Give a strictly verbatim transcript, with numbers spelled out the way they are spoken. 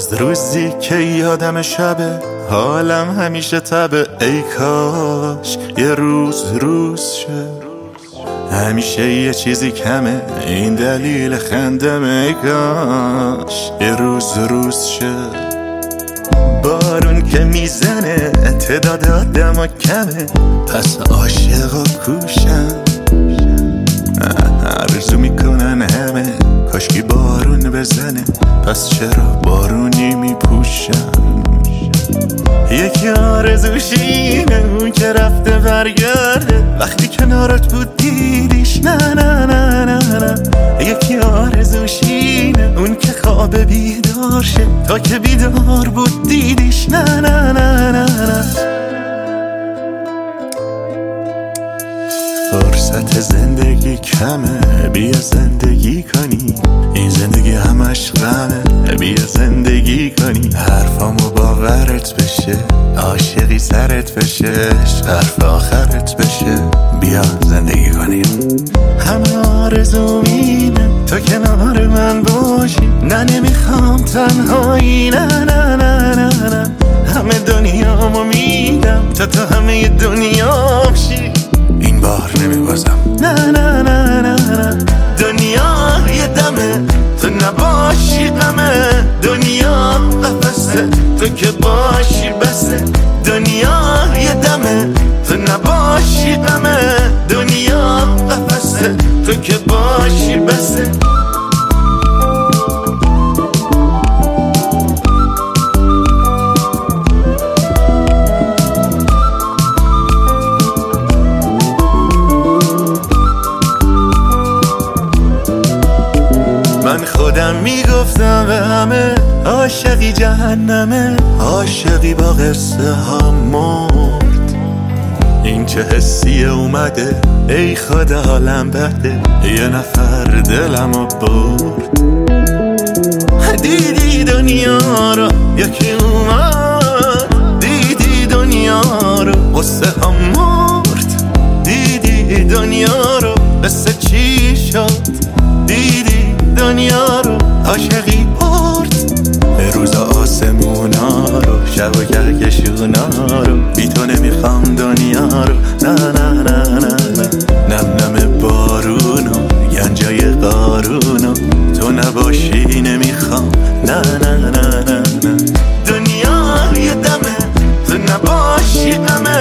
از روزی که یادم شبه حالم همیشه تبه. ای کاش یه روز روز شه، همیشه یه چیزی کمه این دلیل خندم. ای کاش یه روز روز شه. بارون که میزنه تعداد آدم کمه، پس عاشق و کوشم. عرضو میکنن همه کاشکی بارون بزنه، پس چرا بارونی میپوشم. یکی آرزوشینه اون که رفته برگرده، وقتی کنارت بود دیدیش نه نه نه نه نه. یکی آرزوشینه اون که خواب بیدار شه، تا که بیدار بود دیدیش نه نه نه نه نه. فرصت زندگی کمه، بیا زندگی کنی. این زندگی همش غمه، بیا زندگی کنی. حرفامو باورت بشه، عاشقی سرت بشه، حرف آخرت بشه. بیا زندگی کنی. همه آرزوم اینه تو کنار من باشی، نه نمیخوام تنهایی، نه نه نه نه نه. همه دنیامو میدم تا تو همه دنیام شی، این بار نمیبازم. نه نه نه نه نه. دنیا یه دمه تو نباشی غمه، دنیا قفسه تو که باشی بسه. دنیا یه دمه تو نباشی غمه، دنیا قفسه تو که باشی بسه. من خودم میگفتم به همه عاشقی جهنمه، عاشقی با قصه ها مرد. این چه حسیه اومده ای خدا حالم بده، یه نفر دلمو برد. دیدی دنیا رو یکی اومد، دیدی دنیا رو قصه ها مرد. دیدی دنیا رو قصه چی شد، دیدی دنیا رو عاشقی برد. روز آسمونا رو شب و کهکشونا رو، بی تو نمیخوام دنیا رو. نه نه نه نه نه. نم نم بارونو گنجای قارونو، تو نباشی نمیخوام. نه نه نه نه نه. دنیا یه دمه تو نباشی غمه،